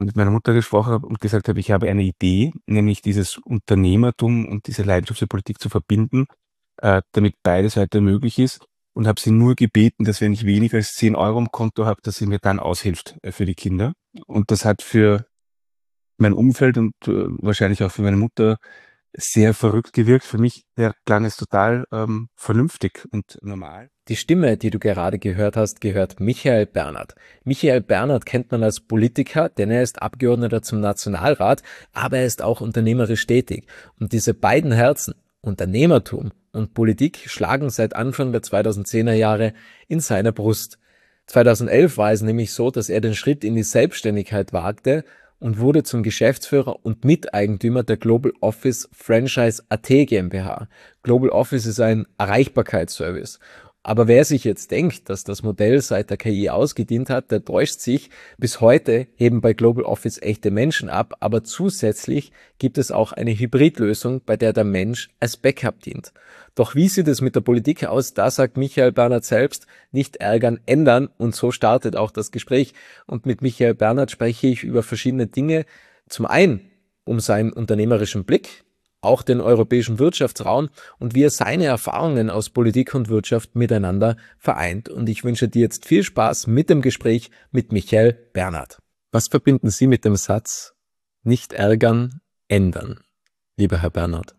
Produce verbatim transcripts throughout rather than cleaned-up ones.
mit meiner Mutter gesprochen habe und gesagt habe, ich habe eine Idee, nämlich dieses Unternehmertum und diese Leidenschaft für Politik zu verbinden, äh, damit beides weiter möglich ist. Und habe sie nur gebeten, dass wenn ich weniger als zehn Euro im Konto habe, dass sie mir dann aushilft äh, für die Kinder. Und das hat für mein Umfeld und äh, wahrscheinlich auch für meine Mutter sehr verrückt gewirkt. Für mich der klang es total ähm, vernünftig und normal. Die Stimme, die du gerade gehört hast, gehört Michael Bernhard. Michael Bernhard kennt man als Politiker, denn er ist Abgeordneter zum Nationalrat, aber er ist auch unternehmerisch tätig. Und diese beiden Herzen, Unternehmertum und Politik, schlagen seit Anfang der zweitausendzehner Jahre in seiner Brust. zweitausendelf war es nämlich so, dass er den Schritt in die Selbstständigkeit wagte und wurde zum Geschäftsführer und Miteigentümer der Global Office Franchise A T GmbH. Global Office ist ein Erreichbarkeitsservice. Aber wer sich jetzt denkt, dass das Modell seit der K I ausgedient hat, der täuscht sich. Bis heute heben bei Global Office echte Menschen ab, aber zusätzlich gibt es auch eine Hybridlösung, bei der der Mensch als Backup dient. Doch wie sieht es mit der Politik aus? Da sagt Michael Bernhard selbst, nicht ärgern, ändern, und so startet auch das Gespräch. Und mit Michael Bernhard spreche ich über verschiedene Dinge. Zum einen um seinen unternehmerischen Blick, auch den europäischen Wirtschaftsraum und wie er seine Erfahrungen aus Politik und Wirtschaft miteinander vereint. Und ich wünsche dir jetzt viel Spaß mit dem Gespräch mit Michael Bernhard. Was verbinden Sie mit dem Satz, nicht ärgern, ändern, lieber Herr Bernhard?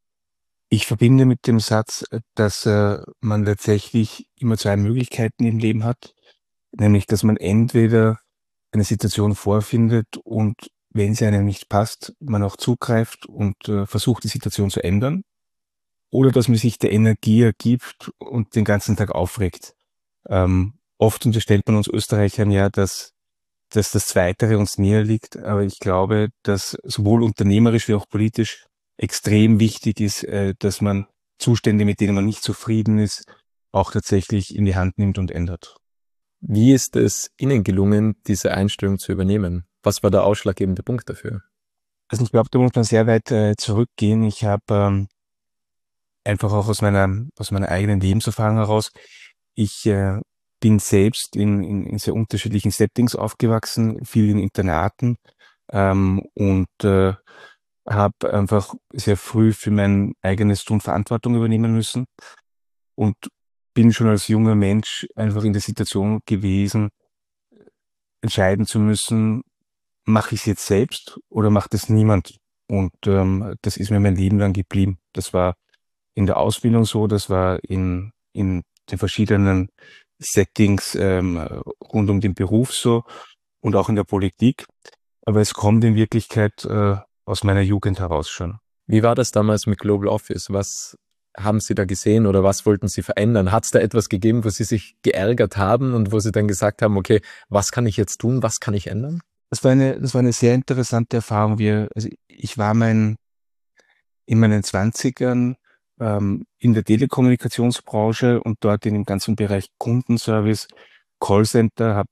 Ich verbinde mit dem Satz, äh, dass äh, man tatsächlich immer zwei Möglichkeiten im Leben hat, nämlich dass man entweder eine Situation vorfindet und wenn sie einem nicht passt, man auch zugreift und äh, versucht, die Situation zu ändern, oder dass man sich der Energie ergibt und den ganzen Tag aufregt. Ähm, oft unterstellt man uns Österreichern ja, dass, dass das Zweitere uns näher liegt, aber ich glaube, dass sowohl unternehmerisch wie auch politisch extrem wichtig ist, äh, dass man Zustände, mit denen man nicht zufrieden ist, auch tatsächlich in die Hand nimmt und ändert. Wie ist es Ihnen gelungen, diese Einstellung zu übernehmen? Was war der ausschlaggebende Punkt dafür? Also ich glaube, da muss man sehr weit äh, zurückgehen. Ich habe ähm, einfach auch aus meiner, aus meiner eigenen Lebenserfahrung heraus, ich äh, bin selbst in, in, in sehr unterschiedlichen Settings aufgewachsen, viel in Internaten ähm, und äh, habe einfach sehr früh für mein eigenes Tun Verantwortung übernehmen müssen und bin schon als junger Mensch einfach in der Situation gewesen, entscheiden zu müssen, mache ich es jetzt selbst oder macht es niemand? Und ähm, das ist mir mein Leben lang geblieben. Das war in der Ausbildung so, das war in, in den verschiedenen Settings ähm, rund um den Beruf so und auch in der Politik. Aber es kommt in Wirklichkeit äh, aus meiner Jugend heraus schon. Wie war das damals mit Global Office? Was haben Sie da gesehen oder was wollten Sie verändern? Hat es da etwas gegeben, wo Sie sich geärgert haben und wo Sie dann gesagt haben, okay, was kann ich jetzt tun, was kann ich ändern? Das war eine, das war eine sehr interessante Erfahrung. Wir, also ich war mein, in meinen Zwanzigern ähm, in der Telekommunikationsbranche und dort in dem ganzen Bereich Kundenservice, Callcenter, habe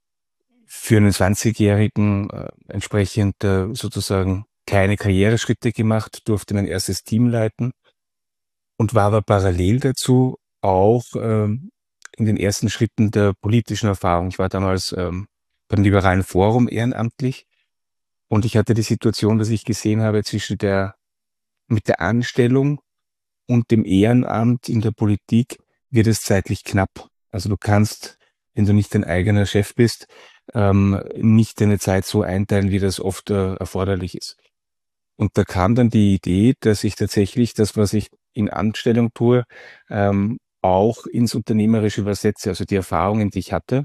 für einen zwanzigjährigen äh, entsprechend äh, sozusagen kleine Karriereschritte gemacht, durfte mein erstes Team leiten und war aber parallel dazu auch ähm, in den ersten Schritten der politischen Erfahrung. Ich war damals ähm, beim Liberalen Forum ehrenamtlich und ich hatte die Situation, dass ich gesehen habe, zwischen der, mit der Anstellung und dem Ehrenamt in der Politik wird es zeitlich knapp. Also du kannst, wenn du nicht dein eigener Chef bist, ähm, nicht deine Zeit so einteilen, wie das oft äh, erforderlich ist. Und da kam dann die Idee, dass ich tatsächlich das, was ich in Anstellung tue, ähm, auch ins Unternehmerische übersetze. Also die Erfahrungen, die ich hatte,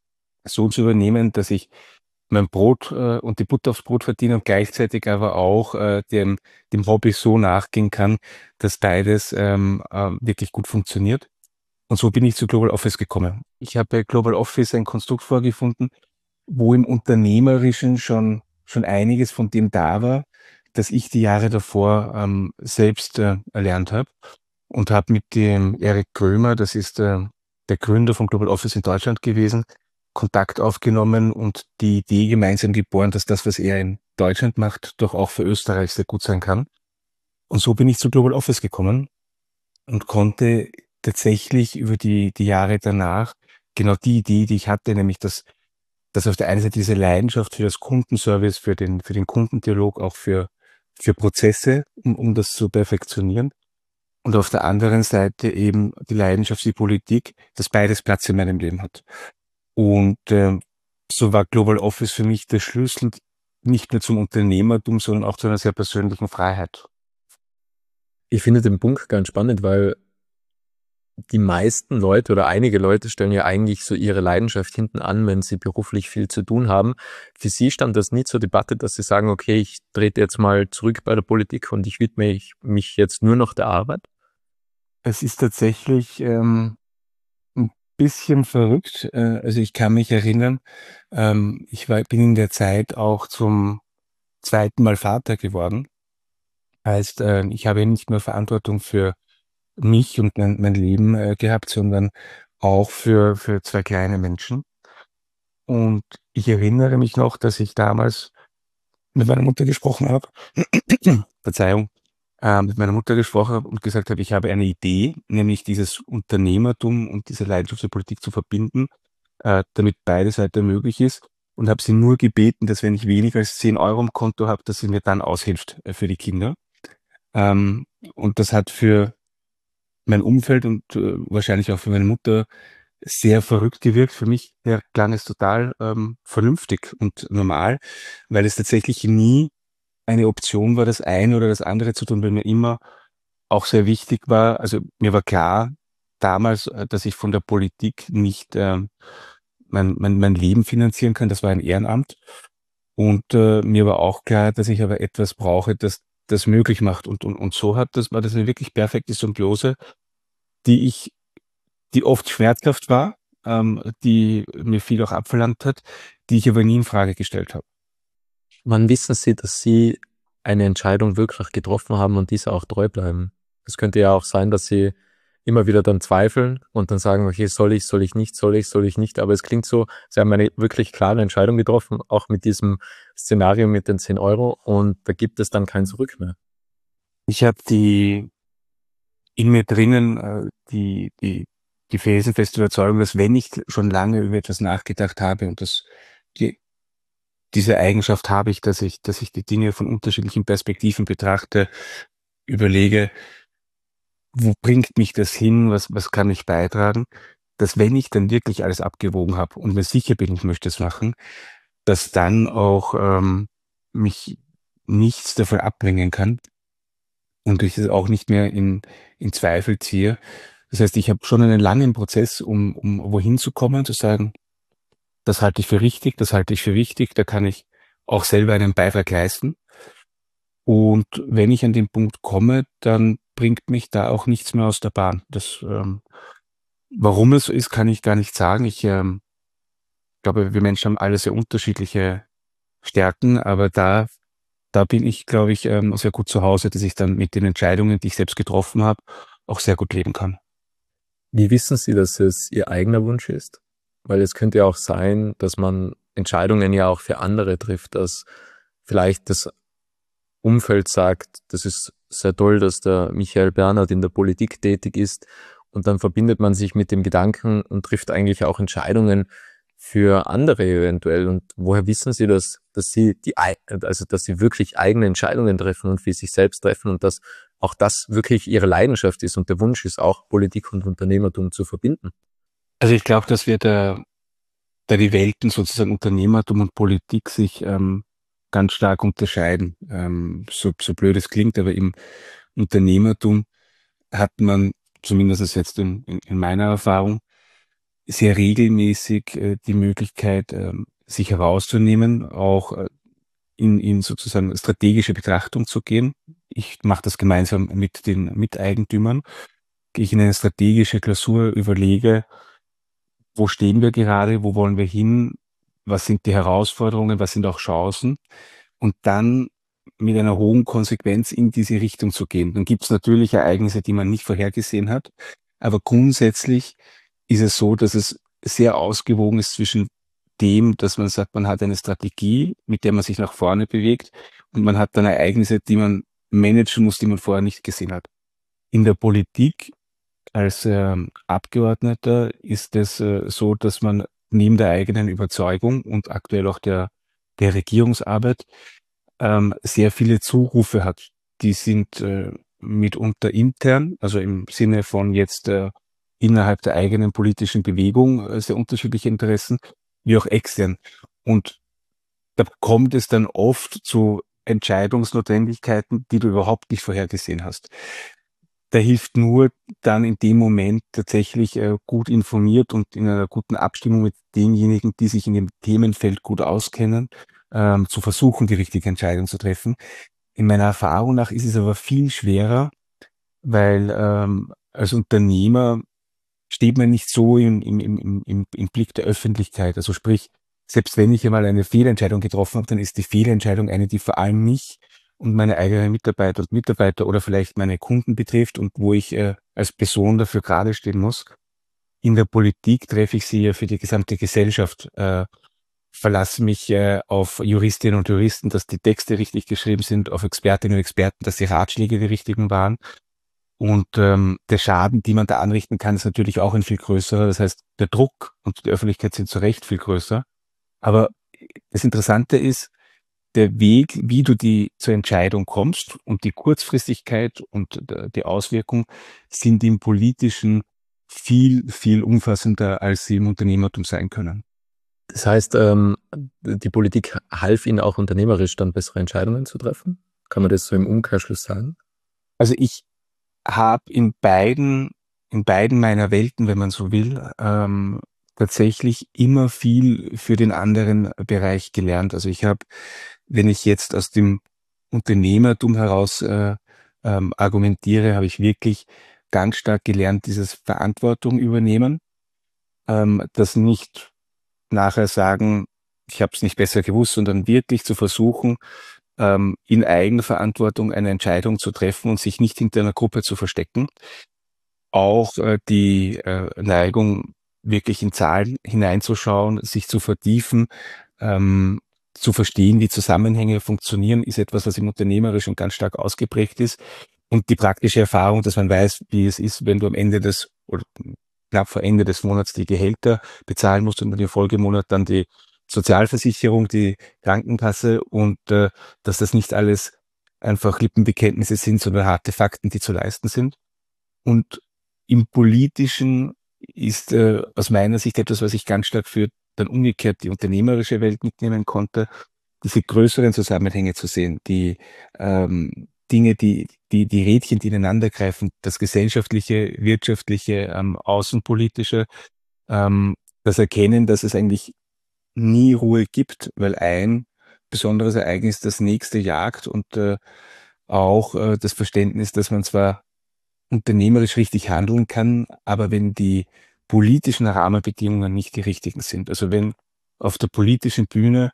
so zu übernehmen, dass ich mein Brot äh, und die Butter aufs Brot verdiene und gleichzeitig aber auch äh, dem, dem Hobby so nachgehen kann, dass beides ähm, äh, wirklich gut funktioniert. Und so bin ich zu Global Office gekommen. Ich habe bei Global Office ein Konstrukt vorgefunden, wo im Unternehmerischen schon, schon einiges von dem da war, das ich die Jahre davor ähm, selbst äh, erlernt habe und habe mit dem Erik Krömer, das ist äh, der Gründer von Global Office in Deutschland gewesen, Kontakt aufgenommen und die Idee gemeinsam geboren, dass das, was er in Deutschland macht, doch auch für Österreich sehr gut sein kann. Und so bin ich zu Global Office gekommen und konnte tatsächlich über die, die Jahre danach genau die Idee, die ich hatte, nämlich das dass auf der einen Seite diese Leidenschaft für das Kundenservice, für den, für den Kundendialog, auch für, für Prozesse, um, um das zu perfektionieren. Und auf der anderen Seite eben die Leidenschaft für die Politik, dass beides Platz in meinem Leben hat. Und ähm, so war Global Office für mich der Schlüssel nicht nur zum Unternehmertum, sondern auch zu einer sehr persönlichen Freiheit. Ich finde den Punkt ganz spannend, weil die meisten Leute oder einige Leute stellen ja eigentlich so ihre Leidenschaft hinten an, wenn sie beruflich viel zu tun haben. Für Sie stand das nie zur Debatte, dass Sie sagen, okay, ich trete jetzt mal zurück bei der Politik und ich widme mich mich jetzt nur noch der Arbeit? Es ist tatsächlich ähm, ein bisschen verrückt. Äh, also ich kann mich erinnern, ähm, ich war, bin in der Zeit auch zum zweiten Mal Vater geworden. Heißt, äh, ich habe nicht nur Verantwortung für mich und mein, mein Leben äh, gehabt, sondern auch für, für zwei kleine Menschen. Und ich erinnere mich noch, dass ich damals mit meiner Mutter gesprochen habe, Verzeihung, äh, mit meiner Mutter gesprochen habe und gesagt habe, ich habe eine Idee, nämlich dieses Unternehmertum und diese Leidenschaft zur Politik zu verbinden, äh, damit beides weiter möglich ist. Und habe sie nur gebeten, dass wenn ich weniger als zehn Euro im Konto habe, dass sie mir dann aushilft äh, für die Kinder. Ähm, und das hat für mein Umfeld und äh, wahrscheinlich auch für meine Mutter sehr verrückt gewirkt. Für mich ja, klang es total ähm, vernünftig und normal, weil es tatsächlich nie eine Option war, das eine oder das andere zu tun, weil mir immer auch sehr wichtig war. Also mir war klar damals, äh, dass ich von der Politik nicht ähm, mein, mein, mein Leben finanzieren kann. Das war ein Ehrenamt. Und äh, mir war auch klar, dass ich aber etwas brauche, das das möglich macht. Und, und, und so hat das, war das eine wirklich perfekte Symbiose, die ich, die oft schmerzhaft war, ähm, die mir viel auch abverlangt hat, die ich aber nie in Frage gestellt habe. Wann wissen Sie, dass Sie eine Entscheidung wirklich getroffen haben und dieser auch treu bleiben? Es könnte ja auch sein, dass Sie immer wieder dann zweifeln und dann sagen, okay, soll ich, soll ich nicht, soll ich, soll ich nicht. Aber es klingt so, Sie haben eine wirklich klare Entscheidung getroffen, auch mit diesem Szenario mit den zehn Euro und da gibt es dann kein Zurück mehr. Ich habe die in mir drinnen äh, die, die, die felsenfeste Überzeugung, dass wenn ich schon lange über etwas nachgedacht habe und das, die, diese Eigenschaft habe ich, dass ich, dass ich die Dinge von unterschiedlichen Perspektiven betrachte, überlege, wo bringt mich das hin, was, was kann ich beitragen, dass wenn ich dann wirklich alles abgewogen habe und mir sicher bin, ich möchte es machen, dass dann auch ähm, mich nichts davon abbringen kann und ich es auch nicht mehr in, in Zweifel ziehe. Das heißt, ich habe schon einen langen Prozess, um, um wohin zu kommen, zu sagen, das halte ich für richtig, das halte ich für wichtig, da kann ich auch selber einen Beitrag leisten. Und wenn ich an den Punkt komme, dann bringt mich da auch nichts mehr aus der Bahn. Das, ähm, warum es so ist, kann ich gar nicht sagen. Ich ähm, glaube, wir Menschen haben alle sehr unterschiedliche Stärken, aber da, da bin ich, glaube ich, ähm, sehr gut zu Hause, dass ich dann mit den Entscheidungen, die ich selbst getroffen habe, auch sehr gut leben kann. Wie wissen Sie, dass es Ihr eigener Wunsch ist? Weil es könnte ja auch sein, dass man Entscheidungen ja auch für andere trifft, dass vielleicht das Umfeld sagt, das ist sehr toll, dass der Michael Bernhard in der Politik tätig ist und dann verbindet man sich mit dem Gedanken und trifft eigentlich auch Entscheidungen für andere eventuell. Und woher wissen Sie das, dass Sie die, ei- also dass Sie wirklich eigene Entscheidungen treffen und für sich selbst treffen und dass auch das wirklich Ihre Leidenschaft ist und der Wunsch ist, auch Politik und Unternehmertum zu verbinden? Also ich glaube, dass wir da, da die Welten sozusagen Unternehmertum und Politik sich ähm, ganz stark unterscheiden. Ähm, so, so blöd es klingt, aber im Unternehmertum hat man, zumindest jetzt in, in, in meiner Erfahrung, sehr regelmäßig äh, die Möglichkeit, ähm, sich herauszunehmen, auch äh, in, in sozusagen strategische Betrachtung zu gehen. Ich mache das gemeinsam mit den Miteigentümern. Gehe ich in eine strategische Klausur, überlege, wo stehen wir gerade, wo wollen wir hin, was sind die Herausforderungen, was sind auch Chancen und dann mit einer hohen Konsequenz in diese Richtung zu gehen. Dann gibt es natürlich Ereignisse, die man nicht vorhergesehen hat, aber grundsätzlich ist es so, dass es sehr ausgewogen ist zwischen dem, dass man sagt, man hat eine Strategie, mit der man sich nach vorne bewegt und man hat dann Ereignisse, die man managen muss, die man vorher nicht gesehen hat. In der Politik als ähm, Abgeordneter ist es äh, so, dass man neben der eigenen Überzeugung und aktuell auch der, der Regierungsarbeit ähm, sehr viele Zurufe hat. Die sind äh, mitunter intern, also im Sinne von jetzt äh, innerhalb der eigenen politischen Bewegung äh, sehr unterschiedliche Interessen, wie auch extern. Und da kommt es dann oft zu Entscheidungsnotwendigkeiten, die du überhaupt nicht vorhergesehen hast. Da hilft nur dann in dem Moment tatsächlich äh, gut informiert und in einer guten Abstimmung mit denjenigen, die sich in dem Themenfeld gut auskennen, ähm, zu versuchen, die richtige Entscheidung zu treffen. In meiner Erfahrung nach ist es aber viel schwerer, weil ähm, als Unternehmer steht man nicht so im, im, im, im, im Blick der Öffentlichkeit. Also sprich, selbst wenn ich einmal eine Fehlentscheidung getroffen habe, dann ist die Fehlentscheidung eine, die vor allem mich und meine eigenen Mitarbeiter und Mitarbeiter oder vielleicht meine Kunden betrifft und wo ich äh, als Person dafür gerade stehen muss. In der Politik treffe ich sie ja für die gesamte Gesellschaft, äh, verlasse mich äh, auf Juristinnen und Juristen, dass die Texte richtig geschrieben sind, auf Expertinnen und Experten, dass die Ratschläge die richtigen waren. Und ähm, der Schaden, die man da anrichten kann, ist natürlich auch ein viel größerer. Das heißt, der Druck und die Öffentlichkeit sind zu Recht viel größer. Aber das Interessante ist, der Weg, wie du die zur Entscheidung kommst und die Kurzfristigkeit und äh, die Auswirkung sind im Politischen viel, viel umfassender, als sie im Unternehmertum sein können. Das heißt, ähm, die Politik half Ihnen auch unternehmerisch dann bessere Entscheidungen zu treffen? Kann man das so im Umkehrschluss sagen? Also ich habe in beiden, in beiden meiner Welten, wenn man so will, ähm, tatsächlich immer viel für den anderen Bereich gelernt. Also ich habe, wenn ich jetzt aus dem Unternehmertum heraus äh, ähm, argumentiere, habe ich wirklich ganz stark gelernt, dieses Verantwortung übernehmen, ähm, das nicht nachher sagen, ich habe es nicht besser gewusst, sondern wirklich zu versuchen, ähm, in Eigenverantwortung eine Entscheidung zu treffen und sich nicht hinter einer Gruppe zu verstecken. Auch äh, die äh, Neigung, wirklich in Zahlen hineinzuschauen, sich zu vertiefen, ähm, zu verstehen, wie Zusammenhänge funktionieren, ist etwas, was im Unternehmerischen ganz stark ausgeprägt ist. Und die praktische Erfahrung, dass man weiß, wie es ist, wenn du am Ende des oder knapp vor Ende des Monats die Gehälter bezahlen musst und dann im Folgemonat dann die Sozialversicherung, die Krankenkasse und äh, dass das nicht alles einfach Lippenbekenntnisse sind, sondern harte Fakten, die zu leisten sind. Und im Politischen ist äh, aus meiner Sicht etwas, was ich ganz stark für dann umgekehrt die unternehmerische Welt mitnehmen konnte, diese größeren Zusammenhänge zu sehen, die ähm, Dinge, die, die, die Rädchen, die ineinander greifen, das gesellschaftliche, wirtschaftliche, ähm, außenpolitische, ähm, das Erkennen, dass es eigentlich nie Ruhe gibt, weil ein besonderes Ereignis das nächste jagt und äh, auch äh, das Verständnis, dass man zwar unternehmerisch richtig handeln kann, aber wenn die politischen Rahmenbedingungen nicht die richtigen sind, also wenn auf der politischen Bühne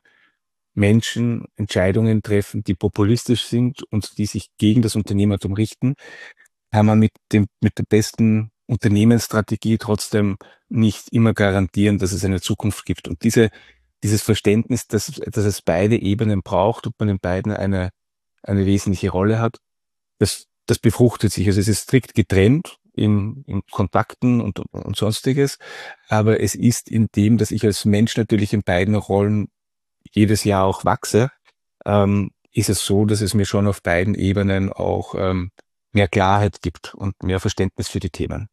Menschen Entscheidungen treffen, die populistisch sind und die sich gegen das Unternehmertum richten, kann man mit dem, mit der besten Unternehmensstrategie trotzdem nicht immer garantieren, dass es eine Zukunft gibt. Und diese, dieses Verständnis, dass, dass es beide Ebenen braucht und man in beiden eine, eine wesentliche Rolle hat, das, das befruchtet sich. Also es ist strikt getrennt in, in Kontakten und, und sonstiges, aber es ist in dem, dass ich als Mensch natürlich in beiden Rollen jedes Jahr auch wachse, ähm, ist es so, dass es mir schon auf beiden Ebenen auch ähm, mehr Klarheit gibt und mehr Verständnis für die Themen.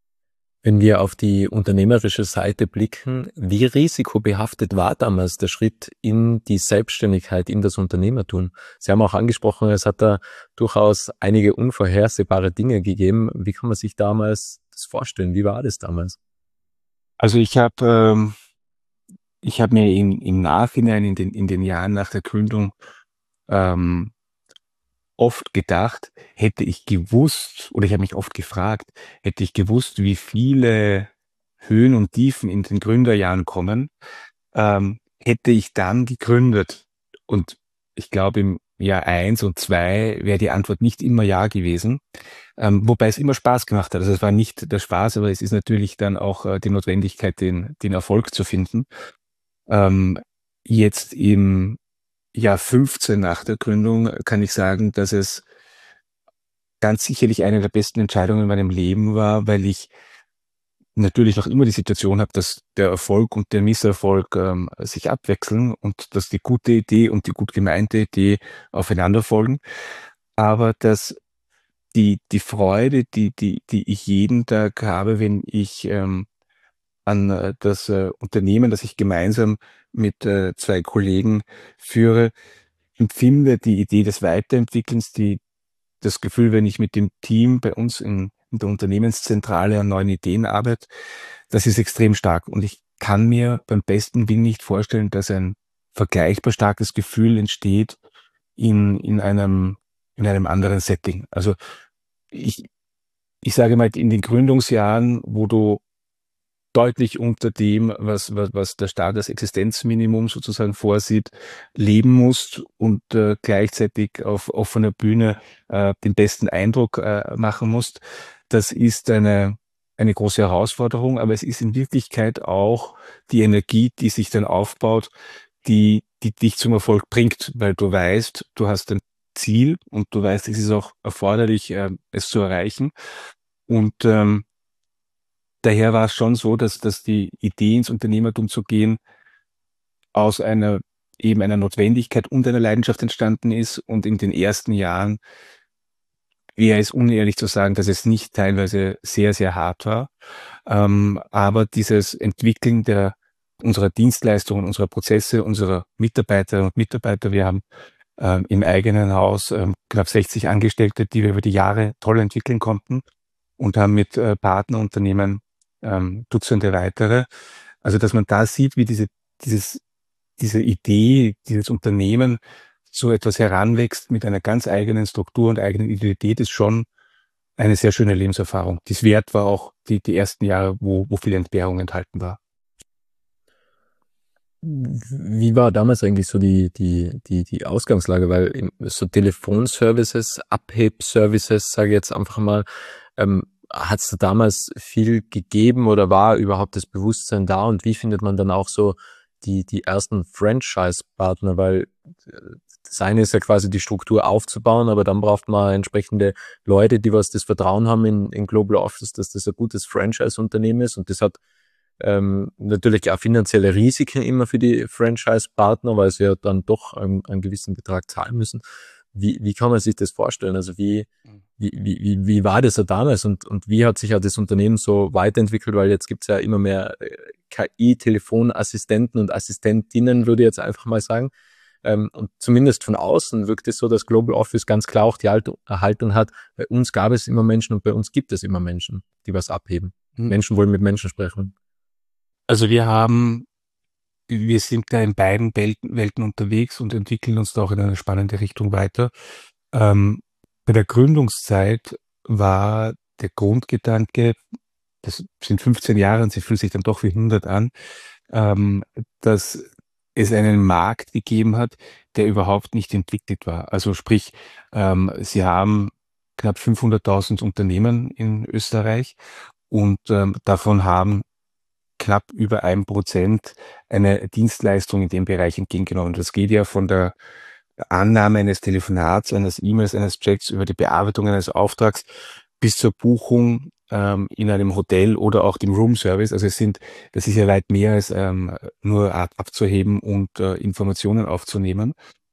Wenn wir auf die unternehmerische Seite blicken, wie risikobehaftet war damals der Schritt in die Selbstständigkeit, in das Unternehmertum? Sie haben auch angesprochen, es hat da durchaus einige unvorhersehbare Dinge gegeben. Wie kann man sich damals das vorstellen? Wie war das damals? Also ich habe ähm, ich habe mir im, im Nachhinein in den, in den Jahren nach der Gründung ähm, oft gedacht, hätte ich gewusst, oder ich habe mich oft gefragt, hätte ich gewusst, wie viele Höhen und Tiefen in den Gründerjahren kommen, ähm, hätte ich dann gegründet. Und ich glaube, im Jahr eins und zwei wäre die Antwort nicht immer ja gewesen, ähm, wobei es immer Spaß gemacht hat. Also es war nicht der Spaß, aber es ist natürlich dann auch äh, die Notwendigkeit, den, den Erfolg zu finden. Ähm, jetzt im Jahr fünfzehn nach der Gründung kann ich sagen, dass es ganz sicherlich eine der besten Entscheidungen in meinem Leben war, weil ich natürlich auch immer die Situation habe, dass der Erfolg und der Misserfolg ähm, sich abwechseln und dass die gute Idee und die gut gemeinte Idee aufeinander folgen. Aber dass die, die Freude, die, die, die ich jeden Tag habe, wenn ich ähm, an äh, das äh, Unternehmen, das ich gemeinsam mit äh, zwei Kollegen führe, empfinde, die Idee des Weiterentwickelns, die, das Gefühl, wenn ich mit dem Team bei uns in, in der Unternehmenszentrale an neuen Ideen arbeite, das ist extrem stark. Und ich kann mir beim besten Willen nicht vorstellen, dass ein vergleichbar starkes Gefühl entsteht in, in einem, in einem anderen Setting. Also ich, ich sage mal, in den Gründungsjahren, wo du deutlich unter dem, was, was, was der Staat als Existenzminimum sozusagen vorsieht, leben musst und äh, gleichzeitig auf offener Bühne äh, den besten Eindruck äh, machen musst. Das ist eine, eine große Herausforderung, aber es ist in Wirklichkeit auch die Energie, die sich dann aufbaut, die, die dich zum Erfolg bringt, weil du weißt, du hast ein Ziel und du weißt, es ist auch erforderlich, äh, es zu erreichen. Und ähm, daher war es schon so, dass, dass die Idee, ins Unternehmertum zu gehen, aus einer eben einer Notwendigkeit und einer Leidenschaft entstanden ist. Und in den ersten Jahren wäre es unehrlich zu sagen, dass es nicht teilweise sehr, sehr hart war. Ähm, aber dieses Entwickeln der, unserer Dienstleistungen, unserer Prozesse, unserer Mitarbeiter und Mitarbeiter, wir haben ähm, im eigenen Haus ähm, knapp sechzig Angestellte, die wir über die Jahre toll entwickeln konnten und haben mit äh, Partnerunternehmen ähm, Dutzende weitere. Also, dass man da sieht, wie diese, dieses, diese Idee, dieses Unternehmen so etwas heranwächst mit einer ganz eigenen Struktur und eigenen Identität, ist schon eine sehr schöne Lebenserfahrung. Dies wert war auch die, die ersten Jahre, wo, wo viel Entbehrung enthalten war. Wie war damals eigentlich so die, die, die, die Ausgangslage? Weil im- so Telefonservices, Abhebservices, sage ich jetzt einfach mal, ähm, hat es da damals viel gegeben oder war überhaupt das Bewusstsein da? Und wie findet man dann auch so die, die ersten Franchise-Partner? Weil äh, das eine ist ja quasi die Struktur aufzubauen, aber dann braucht man entsprechende Leute, die was das Vertrauen haben in, in Global Office, dass das ein gutes Franchise-Unternehmen ist. Und das hat ähm, natürlich auch finanzielle Risiken immer für die Franchise-Partner, weil sie ja dann doch einen, einen gewissen Betrag zahlen müssen. Wie, wie kann man sich das vorstellen? Also wie, wie, wie, wie wie war das da damals und, und wie hat sich ja das Unternehmen so weiterentwickelt? Weil jetzt gibt's ja immer mehr äh, K I-Telefonassistenten und Assistentinnen, würde ich jetzt einfach mal sagen. Ähm, und zumindest von außen wirkt es so, dass Global Office ganz klar auch die Haltung, Haltung hat. Bei uns gab es immer Menschen und bei uns gibt es immer Menschen, die was abheben. Menschen wollen mit Menschen sprechen. Also wir haben, wir sind da in beiden Welten, Welten unterwegs und entwickeln uns da auch in eine spannende Richtung weiter. Ähm, bei der Gründungszeit war der Grundgedanke, das sind fünfzehn Jahre und sie fühlt sich dann doch wie hundert an, ähm, dass es einen Markt gegeben hat, der überhaupt nicht entwickelt war. Also sprich, ähm, sie haben knapp fünfhunderttausend Unternehmen in Österreich und ähm, davon haben knapp über ein Prozent eine Dienstleistung in dem Bereich entgegengenommen. Das geht ja von der Annahme eines Telefonats, eines E-Mails, eines Checks über die Bearbeitung eines Auftrags bis zur Buchung ähm, in einem Hotel oder auch dem Room-Service. Also es sind, das ist ja weit mehr als ähm, nur ab- abzuheben und äh, Informationen aufzunehmen.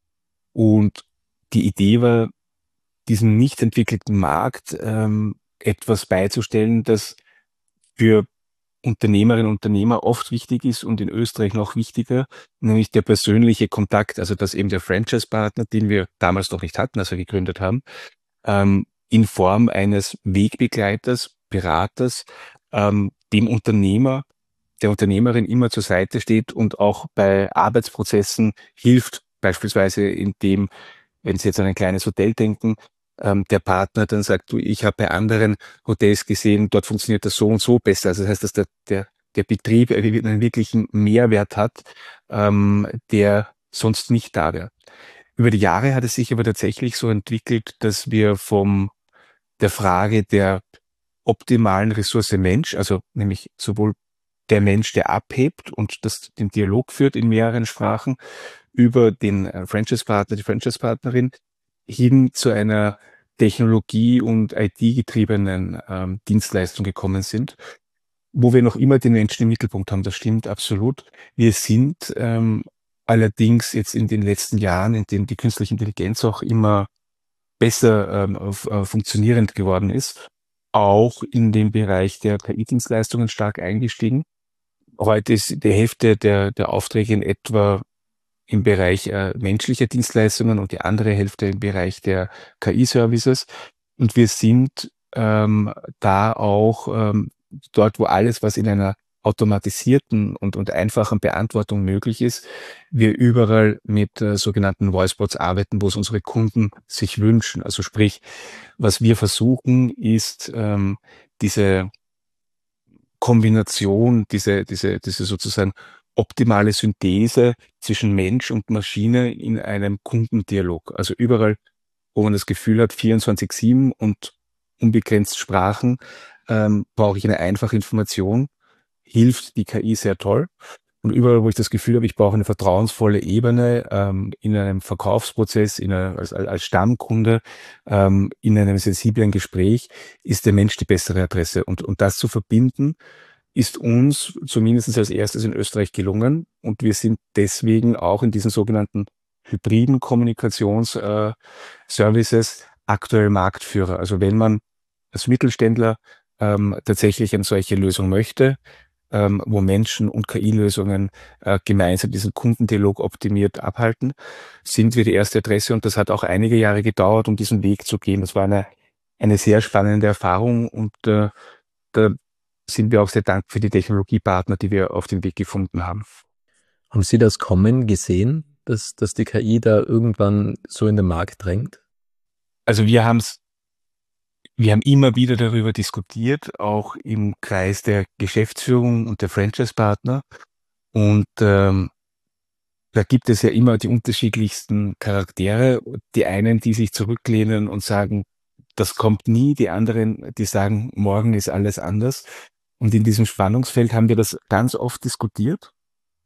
Und die Idee war, diesem nicht entwickelten Markt ähm, etwas beizustellen, das für Unternehmerinnen und Unternehmer oft wichtig ist und in Österreich noch wichtiger, nämlich der persönliche Kontakt, also dass eben der Franchise-Partner, den wir damals noch nicht hatten, als wir gegründet haben, ähm, in Form eines Wegbegleiters, Beraters, ähm, dem Unternehmer, der Unternehmerin immer zur Seite steht und auch bei Arbeitsprozessen hilft, beispielsweise indem, wenn Sie jetzt an ein kleines Hotel denken, ähm, der Partner dann sagt, du, ich habe bei anderen Hotels gesehen, dort funktioniert das so und so besser. Also das heißt, dass der, der, der Betrieb einen wirklichen Mehrwert hat, ähm, der sonst nicht da wäre. Über die Jahre hat es sich aber tatsächlich so entwickelt, dass wir vom der Frage der optimalen Ressource Mensch, also nämlich sowohl der Mensch, der abhebt und das den Dialog führt in mehreren Sprachen, über den äh, Franchise-Partner, die Franchise-Partnerin, hin zu einer Technologie- und I T-getriebenen ähm, Dienstleistung gekommen sind. wo wir noch immer den Menschen im Mittelpunkt haben. Das stimmt absolut. Wir sind ähm, allerdings jetzt in den letzten Jahren, in denen die künstliche Intelligenz auch immer besser ähm, auf, äh, funktionierend geworden ist, auch in dem Bereich der K I-Dienstleistungen stark eingestiegen. Heute ist die Hälfte der, der Aufträge in etwa im Bereich äh, menschlicher Dienstleistungen und die andere Hälfte im Bereich der K I-Services. Und wir sind ähm, da auch ähm, dort, wo alles, was in einer automatisierten und, und einfachen Beantwortung möglich ist, wir überall mit äh, sogenannten Voicebots arbeiten, wo es unsere Kunden sich wünschen. Also sprich, was wir versuchen, ist ähm, diese Kombination, diese, diese, diese sozusagen optimale Synthese zwischen Mensch und Maschine in einem Kundendialog. Also überall, wo man das Gefühl hat, vierundzwanzig sieben und unbegrenzt Sprachen, ähm, brauche ich eine einfache Information, hilft die K I sehr toll. Und überall, wo ich das Gefühl habe, ich brauche eine vertrauensvolle Ebene ähm, in einem Verkaufsprozess, in einer, als, als Stammkunde, ähm, in einem sensiblen Gespräch, ist der Mensch die bessere Adresse. Und, und das zu verbinden, ist uns zumindest als erstes in Österreich gelungen. Und wir sind deswegen auch in diesen sogenannten hybriden Kommunikationsservices aktuell Marktführer. Also wenn man als Mittelständler ähm, tatsächlich eine solche Lösung möchte, ähm, wo Menschen und K I-Lösungen äh, gemeinsam diesen Kundendialog optimiert abhalten, sind wir die erste Adresse. Und das hat auch einige Jahre gedauert, um diesen Weg zu gehen. Das war eine, eine sehr spannende Erfahrung und äh, da sind wir auch sehr dankbar für die Technologiepartner, die wir auf dem Weg gefunden haben. Haben Sie das kommen gesehen, dass, dass die K I da irgendwann so in den Markt drängt? Also wir haben es, wir haben immer wieder darüber diskutiert, auch im Kreis der Geschäftsführung und der Franchise-Partner. Und ähm, da gibt es ja immer die unterschiedlichsten Charaktere. Die einen, die sich zurücklehnen und sagen, das kommt nie. Die anderen, die sagen, morgen ist alles anders. Und in diesem Spannungsfeld haben wir das ganz oft diskutiert.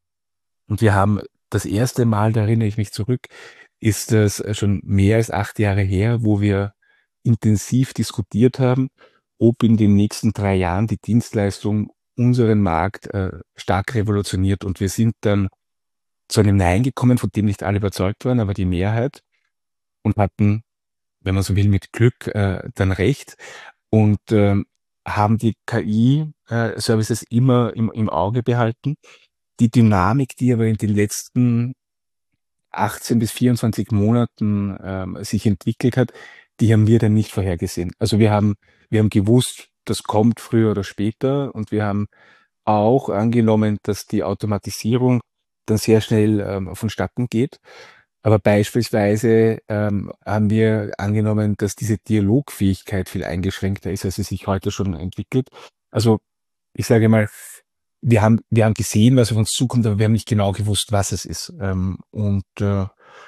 Und wir haben das erste Mal, da erinnere ich mich zurück, ist das schon mehr als acht Jahre her, wo wir intensiv diskutiert haben, ob in den nächsten drei Jahren die Dienstleistung unseren Markt äh, stark revolutioniert. Und wir sind dann zu einem Nein gekommen, von dem nicht alle überzeugt waren, aber die Mehrheit und hatten, wenn man so will, mit Glück äh, dann recht und ähm, haben die K I-Services immer im, im Auge behalten. Die Dynamik, die aber in den letzten achtzehn bis vierundzwanzig Monaten ähm, sich entwickelt hat, die haben wir dann nicht vorhergesehen. Also wir haben, wir haben gewusst, das kommt früher oder später und wir haben auch angenommen, dass die Automatisierung dann sehr schnell ähm, vonstatten geht. Aber beispielsweise ähm, haben wir angenommen, dass diese Dialogfähigkeit viel eingeschränkter ist, als sie sich heute schon entwickelt. Also ich sage mal, wir haben, wir haben gesehen, was auf uns zukommt, aber wir haben nicht genau gewusst, was es ist. Ähm, und äh,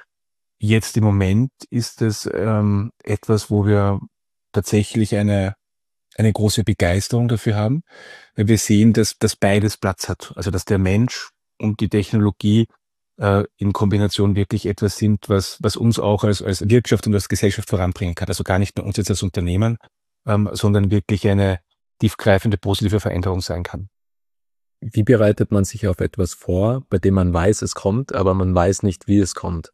jetzt im Moment ist es ähm, etwas, wo wir tatsächlich eine, eine große Begeisterung dafür haben, weil wir sehen, dass, dass beides Platz hat. Also dass der Mensch und die Technologie äh, in Kombination wirklich etwas sind, was, was uns auch als, als Wirtschaft und als Gesellschaft voranbringen kann. Also gar nicht nur uns jetzt als Unternehmen, ähm, sondern wirklich eine tiefgreifende positive Veränderung sein kann. Wie bereitet man sich auf etwas vor, bei dem man weiß, es kommt, aber man weiß nicht, wie es kommt?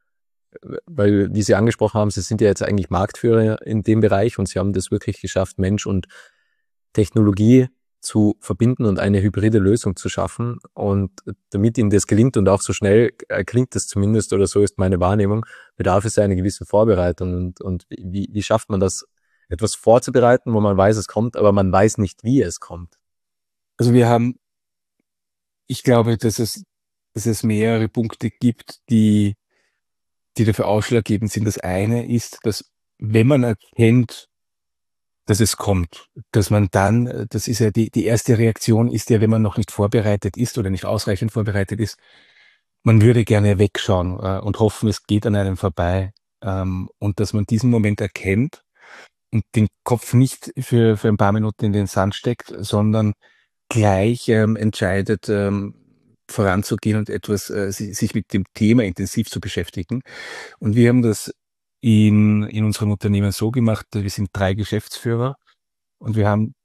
Weil, wie Sie angesprochen haben, Sie sind ja jetzt eigentlich Marktführer in dem Bereich und Sie haben das wirklich geschafft, Mensch und Technologie zu verbinden und eine hybride Lösung zu schaffen. Und damit Ihnen das gelingt und auch so schnell äh, klingt es zumindest, oder so ist meine Wahrnehmung, bedarf es einer gewissen Vorbereitung. Und, und wie, wie schafft man das, etwas vorzubereiten, wo man weiß, es kommt, aber man weiß nicht, wie es kommt? Also wir haben, ich glaube, dass es, dass es mehrere Punkte gibt, die, die dafür ausschlaggebend sind. Das eine ist, dass wenn man erkennt, dass es kommt, dass man dann, äh, das ist ja die, die erste Reaktion ist ja, wenn man noch nicht vorbereitet ist oder nicht ausreichend vorbereitet ist, man würde gerne wegschauen äh, und hoffen, es geht an einem vorbei. Ähm, und dass man diesen Moment erkennt und den Kopf nicht für, für ein paar Minuten in den Sand steckt, sondern gleich ähm, entscheidet, ähm, voranzugehen und etwas, äh, si- sich mit dem Thema intensiv zu beschäftigen. Und wir haben das in, in unserem Unternehmen so gemacht, wir sind drei Geschäftsführer und wir haben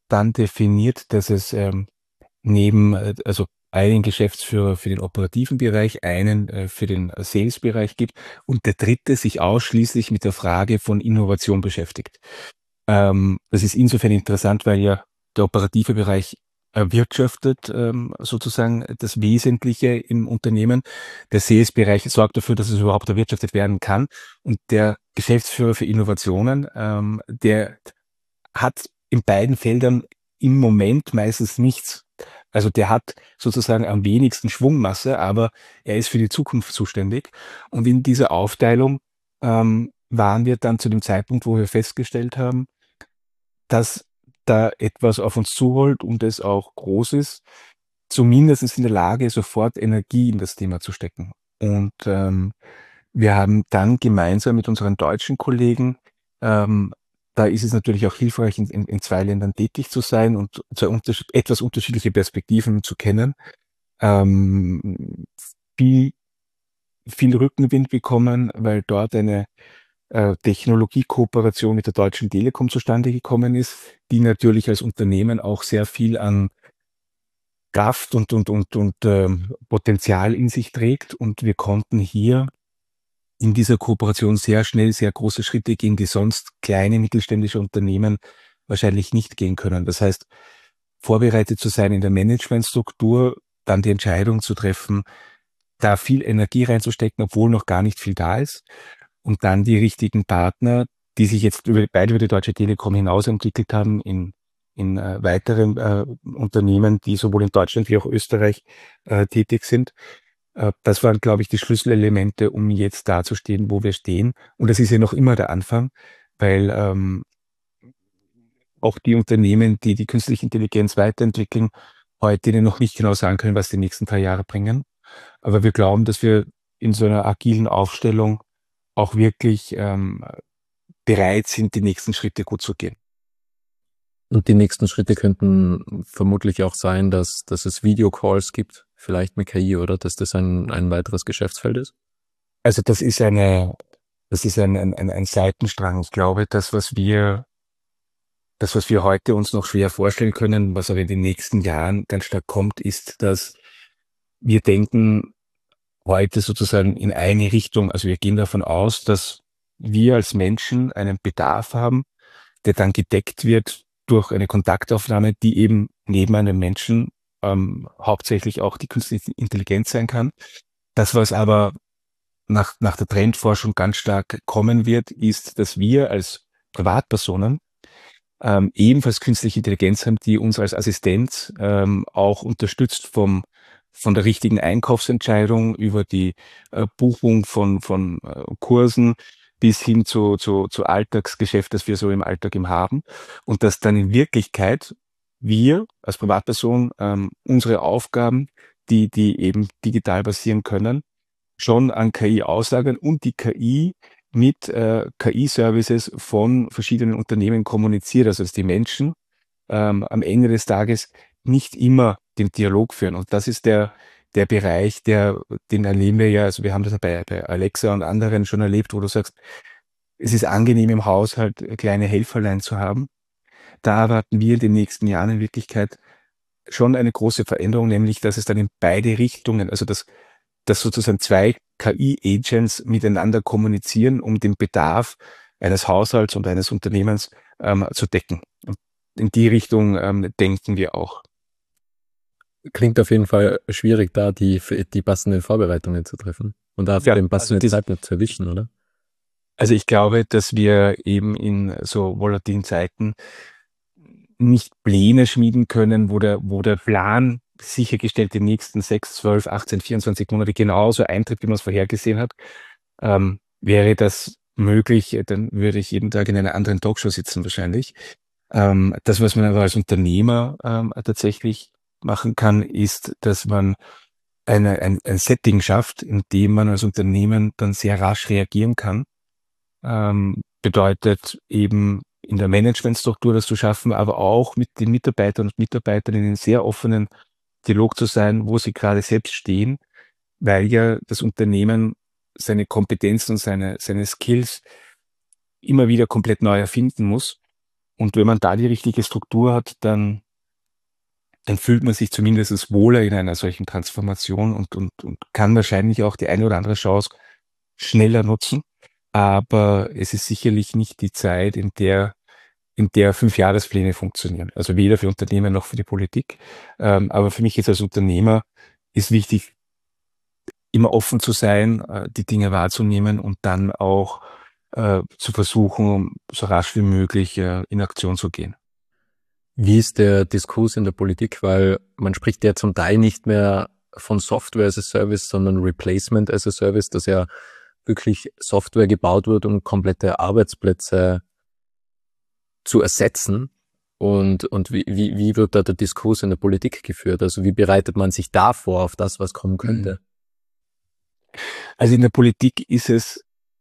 dann definiert, dass es ähm, neben, äh, also einen Geschäftsführer für den operativen Bereich, einen äh, für den Sales-Bereich gibt und der dritte sich ausschließlich mit der Frage von Innovation beschäftigt. Ähm, das ist insofern interessant, weil ja der operative Bereich erwirtschaftet ähm, sozusagen das Wesentliche im Unternehmen. Der Sales-Bereich sorgt dafür, dass es überhaupt erwirtschaftet werden kann. Und der Geschäftsführer für Innovationen, ähm, der hat in beiden Feldern im Moment meistens nichts. Also der hat sozusagen am wenigsten Schwungmasse, aber er ist für die Zukunft zuständig. Und in dieser Aufteilung ähm, waren wir dann zu dem Zeitpunkt, wo wir festgestellt haben, dass da etwas auf uns zuholt und es auch groß ist, zumindest in der Lage, sofort Energie in das Thema zu stecken. Und ähm, wir haben dann gemeinsam mit unseren deutschen Kollegen, ähm, da ist es natürlich auch hilfreich, in, in, in zwei Ländern tätig zu sein und zwei unterschied etwas unterschiedliche Perspektiven zu kennen, ähm, viel, viel Rückenwind bekommen, weil dort eine äh, Technologiekooperation mit der Deutschen Telekom zustande gekommen ist, die natürlich als Unternehmen auch sehr viel an Kraft und, und, und, und ähm, Potenzial in sich trägt. Und wir konnten hier in dieser Kooperation sehr schnell sehr große Schritte gehen, die sonst kleine mittelständische Unternehmen wahrscheinlich nicht gehen können. Das heißt, vorbereitet zu sein in der Managementstruktur, dann die Entscheidung zu treffen, da viel Energie reinzustecken, obwohl noch gar nicht viel da ist, und dann die richtigen Partner, die sich jetzt über, beide über die Deutsche Telekom hinaus entwickelt haben, in, in äh, weiteren äh, Unternehmen, die sowohl in Deutschland wie auch Österreich äh, tätig sind. Äh, das waren, glaube ich, die Schlüsselelemente, um jetzt dazustehen, wo wir stehen. Und das ist ja noch immer der Anfang, weil ähm, auch die Unternehmen, die die künstliche Intelligenz weiterentwickeln, heute Ihnen noch nicht genau sagen können, was die nächsten drei Jahre bringen. Aber wir glauben, dass wir in so einer agilen Aufstellung auch wirklich ähm, bereit sind, die nächsten Schritte gut zu gehen. Und die nächsten Schritte könnten vermutlich auch sein, dass, dass es Videocalls gibt, vielleicht mit K I, oder dass das ein, ein weiteres Geschäftsfeld ist? Also das ist eine, das ist ein, ein, ein ein Seitenstrang. Ich glaube, das, was wir, das, was wir heute uns noch schwer vorstellen können, was aber in den nächsten Jahren ganz stark kommt, ist, dass wir denken heute sozusagen in eine Richtung. Also wir gehen davon aus, dass wir als Menschen einen Bedarf haben, der dann gedeckt wird durch eine Kontaktaufnahme, die eben neben einem Menschen ähm, hauptsächlich auch die künstliche Intelligenz sein kann. Das, was aber nach, nach der Trendforschung ganz stark kommen wird, ist, dass wir als Privatpersonen ähm, ebenfalls künstliche Intelligenz haben, die uns als Assistenz ähm, auch unterstützt vom, von der richtigen Einkaufsentscheidung über die äh, Buchung von, von äh, Kursen bis hin zu, zu, zu Alltagsgeschäft, das wir so im Alltag eben haben. Und dass dann in Wirklichkeit wir als Privatperson ähm, unsere Aufgaben, die, die eben digital basieren können, schon an K I auslagern und die K I mit äh, K I-Services von verschiedenen Unternehmen kommuniziert, also dass die Menschen ähm, am Ende des Tages nicht immer den Dialog führen. Und das ist der, der Bereich, der, den erleben wir ja, also wir haben das ja bei, bei Alexa und anderen schon erlebt, wo du sagst, es ist angenehm im Haushalt kleine Helferlein zu haben. Da erwarten wir in den nächsten Jahren in Wirklichkeit schon eine große Veränderung, nämlich dass es dann in beide Richtungen, also dass, dass sozusagen zwei K I-Agents miteinander kommunizieren, um den Bedarf eines Haushalts und eines Unternehmens ähm, zu decken. Und in die Richtung ähm, denken wir auch. Klingt auf jeden Fall schwierig, da die, die passenden Vorbereitungen zu treffen und dafür Ja, den also passenden das, Zeitpunkt zu erwischen, oder? also ich glaube, dass wir eben in so volatilen Zeiten nicht Pläne schmieden können, wo der, wo der Plan sichergestellt die nächsten sechs, zwölf, achtzehn, vierundzwanzig Monate genauso eintritt, wie man es vorhergesehen hat. Ähm, wäre das möglich, dann würde ich jeden Tag in einer anderen Talkshow sitzen wahrscheinlich. Ähm, das, was man aber als Unternehmer ähm, tatsächlich machen kann, ist, dass man eine, ein, ein Setting schafft, in dem man als Unternehmen dann sehr rasch reagieren kann. Ähm, bedeutet eben in der Managementstruktur das zu schaffen, aber auch mit den Mitarbeitern und Mitarbeitern in einem sehr offenen Dialog zu sein, wo sie gerade selbst stehen, weil ja das Unternehmen seine Kompetenzen und seine, seine Skills immer wieder komplett neu erfinden muss. Und wenn man da die richtige Struktur hat, dann, dann fühlt man sich zumindest wohler in einer solchen Transformation und, und, und kann wahrscheinlich auch die eine oder andere Chance schneller nutzen. Aber es ist sicherlich nicht die Zeit, in der, in der Fünfjahrespläne funktionieren. Also weder für Unternehmen noch für die Politik. Ähm, aber für mich jetzt als Unternehmer ist wichtig, immer offen zu sein, äh, die Dinge wahrzunehmen und dann auch äh, zu versuchen, so rasch wie möglich äh, in Aktion zu gehen. Wie ist der Diskurs in der Politik? Weil man spricht ja zum Teil nicht mehr von Software as a Service, sondern Replacement as a Service, dass ja wirklich Software gebaut wird, um komplette Arbeitsplätze zu ersetzen. Und, und wie, wie, wie wird da der Diskurs in der Politik geführt? Also wie bereitet man sich da vor auf das, was kommen könnte? Also in der Politik ist es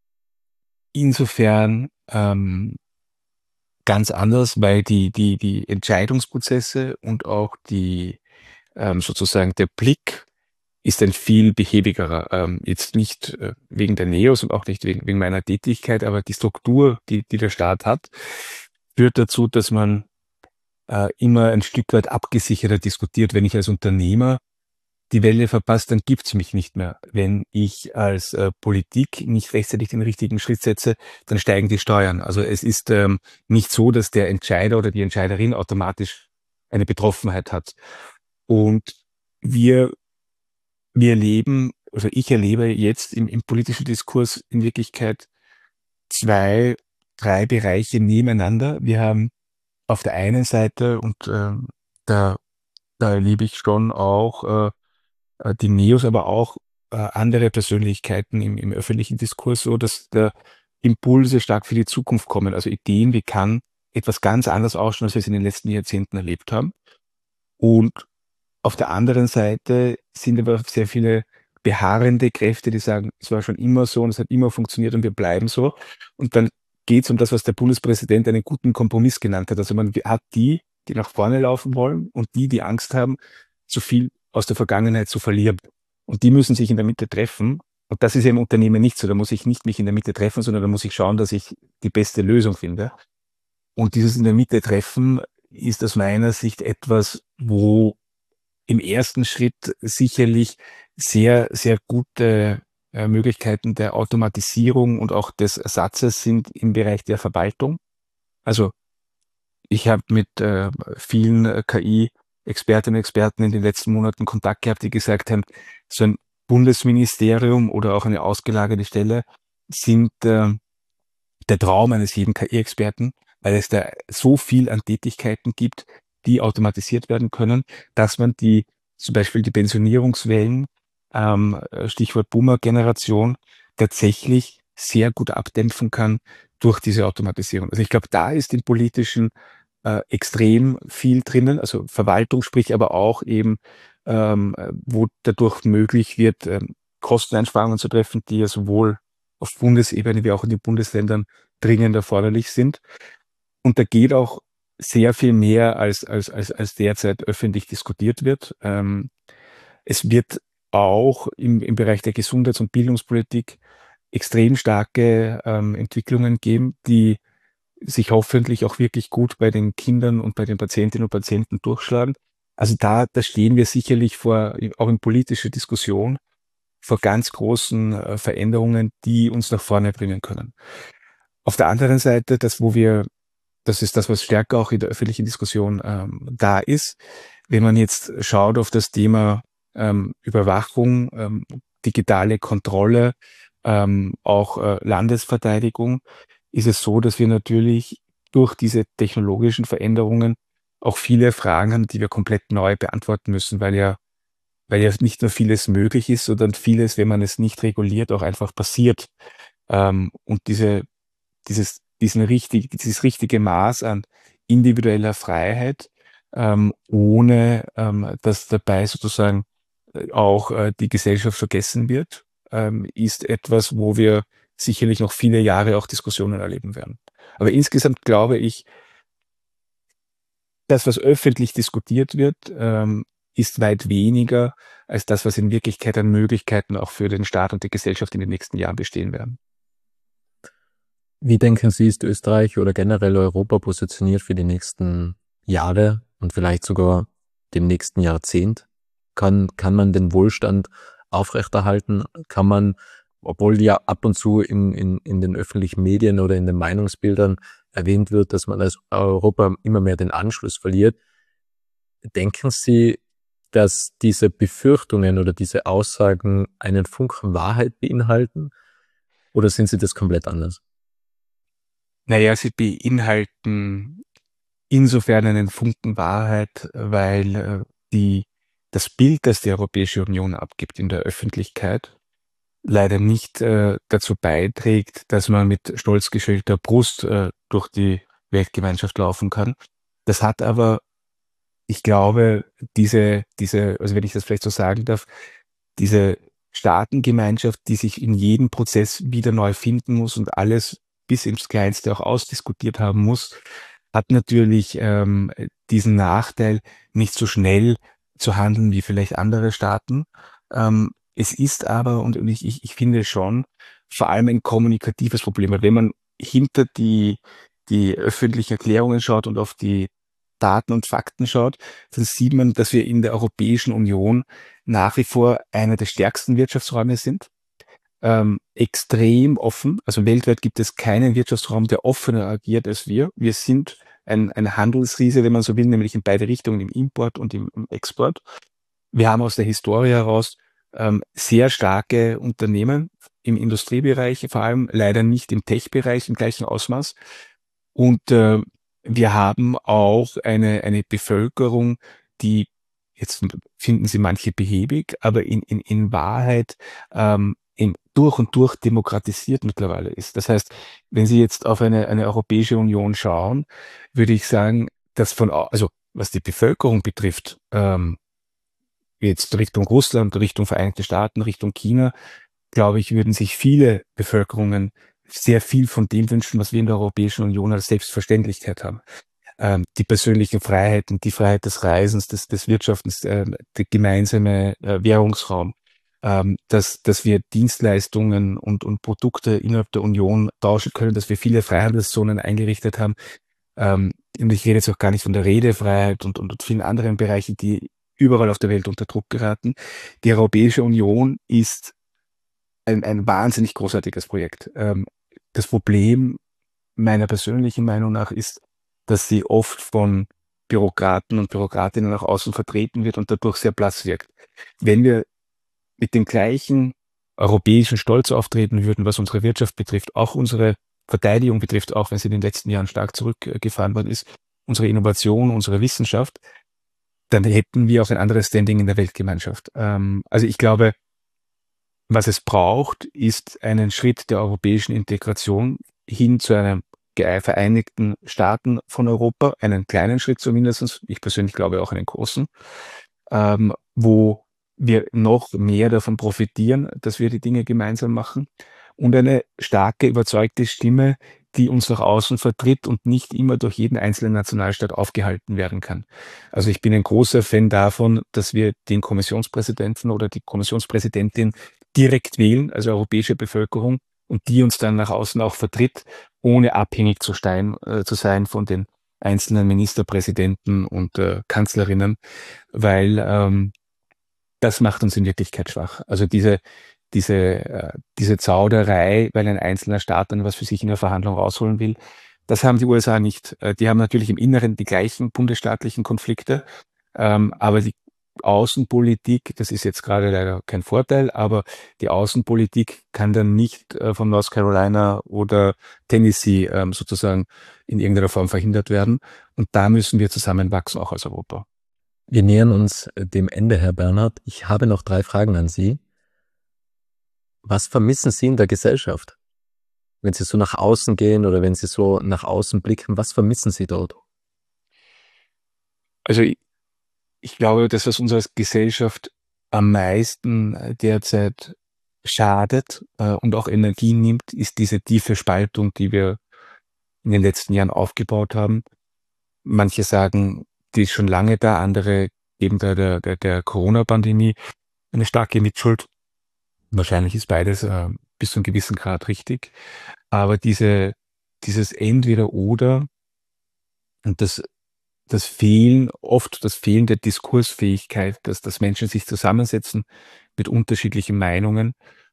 insofern ähm, ganz anders, weil die, die, die Entscheidungsprozesse und auch die ähm, sozusagen der Blick ist ein viel behäbigerer. Ähm, jetzt nicht äh, wegen der Neos und auch nicht wegen, wegen meiner Tätigkeit, aber die Struktur, die, die der Staat hat, führt dazu, dass man äh, immer ein Stück weit abgesicherter diskutiert. Wenn ich als Unternehmer die Welle verpasse, dann gibt's mich nicht mehr. Wenn ich als äh, Politik nicht rechtzeitig den richtigen Schritt setze, dann steigen die Steuern. Also es ist ähm, nicht so, dass der Entscheider oder die Entscheiderin automatisch eine Betroffenheit hat. Und wir, wir erleben, also ich erlebe jetzt im, im politischen Diskurs in Wirklichkeit zwei, drei Bereiche nebeneinander. Wir haben auf der einen Seite, und ähm, da, da erlebe ich schon auch äh, äh, die Neos, aber auch äh, andere Persönlichkeiten im, im öffentlichen Diskurs, so dass da Impulse stark für die Zukunft kommen. Also Ideen, wie kann etwas ganz anders ausschauen, als wir es in den letzten Jahrzehnten erlebt haben. Und auf der anderen Seite sind aber sehr viele beharrende Kräfte, die sagen, es war schon immer so und es hat immer funktioniert und wir bleiben so. Und dann geht es um das, was der Bundespräsident einen guten Kompromiss genannt hat. Also man hat die, die nach vorne laufen wollen und die, die Angst haben, zu viel aus der Vergangenheit zu verlieren. Und die müssen sich in der Mitte treffen. Und das ist ja im Unternehmen nicht so. Da muss ich nicht mich in der Mitte treffen, sondern da muss ich schauen, dass ich die beste Lösung finde. Und dieses in der Mitte treffen ist aus meiner Sicht etwas, wo im ersten Schritt sicherlich sehr, sehr gute äh, Möglichkeiten der Automatisierung und auch des Ersatzes sind im Bereich der Verwaltung. Also ich habe mit äh, vielen äh, K I-Expertinnen und Experten in den letzten Monaten Kontakt gehabt, die gesagt haben, so ein Bundesministerium oder auch eine ausgelagerte Stelle sind äh, der Traum eines jeden K I-Experten, weil es da so viel an Tätigkeiten gibt, die automatisiert werden können, dass man die, zum Beispiel die Pensionierungswellen, ähm, Stichwort Boomer-Generation, tatsächlich sehr gut abdämpfen kann durch diese Automatisierung. Also ich glaube, da ist im politischen äh, extrem viel drinnen, also Verwaltung, sprich aber auch eben, ähm, wo dadurch möglich wird, ähm, Kosteneinsparungen zu treffen, die ja sowohl auf Bundesebene wie auch in den Bundesländern dringend erforderlich sind. Und da geht auch sehr viel mehr, als, als, als, als derzeit öffentlich diskutiert wird. Ähm, es wird auch im, im Bereich der Gesundheits- und Bildungspolitik extrem starke ähm, Entwicklungen geben, die sich hoffentlich auch wirklich gut bei den Kindern und bei den Patientinnen und Patienten durchschlagen. Also da, da stehen wir sicherlich vor, auch in politischer Diskussion, vor ganz großen äh, Veränderungen, die uns nach vorne bringen können. Auf der anderen Seite, das, wo wir, das ist das, was stärker auch in der öffentlichen Diskussion ähm, da ist, wenn man jetzt schaut auf das Thema ähm, Überwachung, ähm, digitale Kontrolle, ähm, auch äh, Landesverteidigung, ist es so, dass wir natürlich durch diese technologischen Veränderungen auch viele Fragen haben, die wir komplett neu beantworten müssen, weil ja, weil ja nicht nur vieles möglich ist, sondern vieles, wenn man es nicht reguliert, auch einfach passiert. Ähm, und diese dieses, diesen richtig, dieses richtige Maß an individueller Freiheit, ähm, ohne ähm, dass dabei sozusagen äh, auch äh, die Gesellschaft vergessen wird, ähm, ist etwas, wo wir sicherlich noch viele Jahre auch Diskussionen erleben werden. Aber insgesamt glaube ich, das, was öffentlich diskutiert wird, ähm, ist weit weniger als das, was in Wirklichkeit an Möglichkeiten auch für den Staat und die Gesellschaft in den nächsten Jahren bestehen werden. Wie denken Sie, ist Österreich oder generell Europa positioniert für die nächsten Jahre und vielleicht sogar dem nächsten Jahrzehnt? Kann, kann man den Wohlstand aufrechterhalten? Kann man, obwohl ja ab und zu in, in, in den öffentlichen Medien oder in den Meinungsbildern erwähnt wird, dass man als Europa immer mehr den Anschluss verliert, denken Sie, dass diese Befürchtungen oder diese Aussagen einen Funken Wahrheit beinhalten? Oder sind Sie das komplett anders? Naja, sie beinhalten insofern einen Funken Wahrheit, weil äh, die, das Bild, das die Europäische Union abgibt in der Öffentlichkeit, leider nicht äh, dazu beiträgt, dass man mit stolz geschwellter Brust äh, durch die Weltgemeinschaft laufen kann. Das hat aber, ich glaube, diese, diese, also wenn ich das vielleicht so sagen darf, diese Staatengemeinschaft, die sich in jedem Prozess wieder neu finden muss und alles bis ins Kleinste auch ausdiskutiert haben muss, hat natürlich ähm, diesen Nachteil, nicht so schnell zu handeln wie vielleicht andere Staaten. Ähm, es ist aber, und ich, ich, ich finde schon, vor allem ein kommunikatives Problem, weil wenn man hinter die, die öffentlichen Erklärungen schaut und auf die Daten und Fakten schaut, dann sieht man, dass wir in der Europäischen Union nach wie vor einer der stärksten Wirtschaftsräume sind, ähm, extrem offen. Also weltweit gibt es keinen Wirtschaftsraum, der offener agiert als wir. Wir sind ein, ein Handelsriese, wenn man so will, nämlich in beide Richtungen, im Import und im, im Export. Wir haben aus der Historie heraus ähm, sehr starke Unternehmen im Industriebereich, vor allem leider nicht im Tech-Bereich im gleichen Ausmaß. Und äh, wir haben auch eine, eine Bevölkerung, die, jetzt finden Sie manche behäbig, aber in, in, in Wahrheit ähm, im, durch und durch demokratisiert mittlerweile ist. Das heißt, wenn Sie jetzt auf eine, eine Europäische Union schauen, würde ich sagen, dass von, au- also was die Bevölkerung betrifft, ähm, jetzt Richtung Russland, Richtung Vereinigte Staaten, Richtung China, glaube ich, würden sich viele Bevölkerungen sehr viel von dem wünschen, was wir in der Europäischen Union als Selbstverständlichkeit haben. Ähm, die persönlichen Freiheiten, die Freiheit des Reisens, des, des Wirtschaftens, äh, der gemeinsame äh, Währungsraum, ähm, dass, dass wir Dienstleistungen und, und Produkte innerhalb der Union tauschen können, dass wir viele Freihandelszonen eingerichtet haben. Ähm, und ich rede jetzt auch gar nicht von der Redefreiheit und, und, und vielen anderen Bereichen, die überall auf der Welt unter Druck geraten. Die Europäische Union ist ein, ein wahnsinnig großartiges Projekt. Ähm, das Problem meiner persönlichen Meinung nach ist, dass sie oft von Bürokraten und Bürokratinnen nach außen vertreten wird und dadurch sehr blass wirkt. Wenn wir mit dem gleichen europäischen Stolz auftreten würden, was unsere Wirtschaft betrifft, auch unsere Verteidigung betrifft, auch wenn sie in den letzten Jahren stark zurückgefahren worden ist, unsere Innovation, unsere Wissenschaft, dann hätten wir auch ein anderes Standing in der Weltgemeinschaft. Ähm, also ich glaube, was es braucht, ist einen Schritt der europäischen Integration hin zu einem ge- Vereinigten Staaten von Europa, einen kleinen Schritt zumindest, ich persönlich glaube auch einen großen, ähm, wo wir noch mehr davon profitieren, dass wir die Dinge gemeinsam machen und eine starke, überzeugte Stimme, die uns nach außen vertritt und nicht immer durch jeden einzelnen Nationalstaat aufgehalten werden kann. Also ich bin ein großer Fan davon, dass wir den Kommissionspräsidenten oder die Kommissionspräsidentin direkt wählen, also europäische Bevölkerung, und die uns dann nach außen auch vertritt, ohne abhängig zu, stein, äh, zu sein von den einzelnen Ministerpräsidenten und äh, Kanzlerinnen, weil ähm, das macht uns in Wirklichkeit schwach. Also diese, diese, äh, diese Zauderei, weil ein einzelner Staat dann was für sich in der Verhandlung rausholen will, das haben die U S A nicht. Äh, Die haben natürlich im Inneren die gleichen bundesstaatlichen Konflikte, ähm, aber die Außenpolitik, das ist jetzt gerade leider kein Vorteil, aber die Außenpolitik kann dann nicht äh, von North Carolina oder Tennessee ähm, sozusagen in irgendeiner Form verhindert werden. Und da müssen wir zusammenwachsen, auch als Europa. Wir nähern uns äh, dem Ende, Herr Bernhard. Ich habe noch drei Fragen an Sie. Was vermissen Sie in der Gesellschaft? Wenn Sie so nach außen gehen oder wenn Sie so nach außen blicken, was vermissen Sie dort? Also ich, ich glaube, das, was unserer Gesellschaft am meisten äh, derzeit schadet äh, und auch Energie nimmt, ist diese tiefe Spaltung, die wir in den letzten Jahren aufgebaut haben. Manche sagen, die ist schon lange da, andere geben da der, der, der Corona-Pandemie eine starke Mitschuld. Wahrscheinlich ist beides äh, bis zu einem gewissen Grad richtig. Aber diese dieses Entweder-Oder und das, das Fehlen, oft das Fehlen der Diskursfähigkeit, dass, dass Menschen sich zusammensetzen mit unterschiedlichen Meinungen,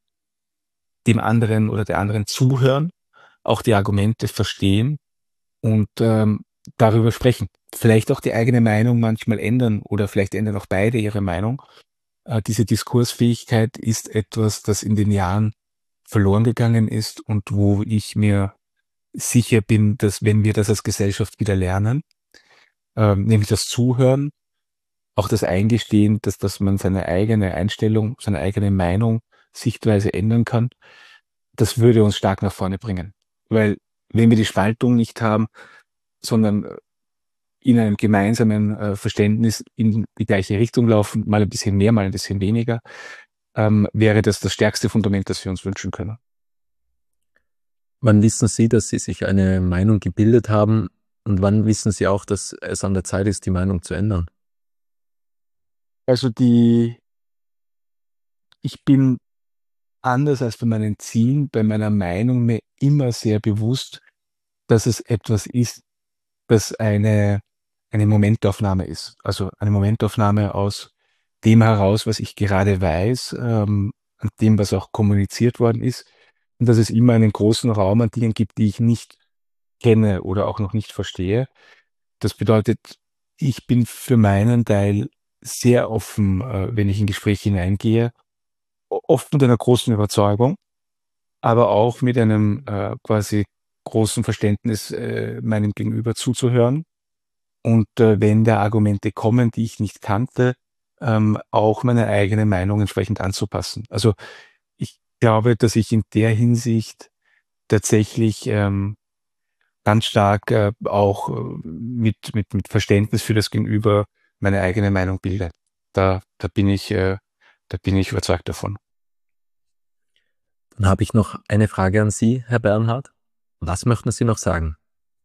dem anderen oder der anderen zuhören, auch die Argumente verstehen und ähm, darüber sprechen. Vielleicht auch die eigene Meinung manchmal ändern oder vielleicht ändern auch beide ihre Meinung. Äh, diese Diskursfähigkeit ist etwas, das in den Jahren verloren gegangen ist und wo ich mir sicher bin, dass wenn wir das als Gesellschaft wieder lernen, ähm, nämlich das Zuhören, auch das Eingestehen, dass, dass man seine eigene Einstellung, seine eigene Meinung, Sichtweise ändern kann, das würde uns stark nach vorne bringen. Weil wenn wir die Spaltung nicht haben, sondern äh, in einem gemeinsamen äh, Verständnis in die gleiche Richtung laufen, mal ein bisschen mehr, mal ein bisschen weniger, ähm, wäre das das stärkste Fundament, das wir uns wünschen können. Wann wissen Sie, dass Sie sich eine Meinung gebildet haben und wann wissen Sie auch, dass es an der Zeit ist, die Meinung zu ändern? Also die, ich bin anders als bei meinen Zielen, bei meiner Meinung mir immer sehr bewusst, dass es etwas ist, das eine, eine Momentaufnahme ist. Also eine Momentaufnahme aus dem heraus, was ich gerade weiß, ähm, an dem, was auch kommuniziert worden ist. Und dass es immer einen großen Raum an Dingen gibt, die ich nicht kenne oder auch noch nicht verstehe. Das bedeutet, ich bin für meinen Teil sehr offen, äh, wenn ich in Gespräche hineingehe, o- oft mit einer großen Überzeugung, aber auch mit einem äh, quasi großen Verständnis äh, meinem Gegenüber zuzuhören und äh, wenn da Argumente kommen, die ich nicht kannte, ähm, auch meine eigene Meinung entsprechend anzupassen. Also ich glaube, dass ich in der Hinsicht tatsächlich ähm, ganz stark äh, auch äh, mit, mit, mit Verständnis für das Gegenüber meine eigene Meinung bilde. Da, da bin ich, äh, da bin ich überzeugt davon. Dann habe ich noch eine Frage an Sie, Herr Bernhard. Was möchten Sie noch sagen?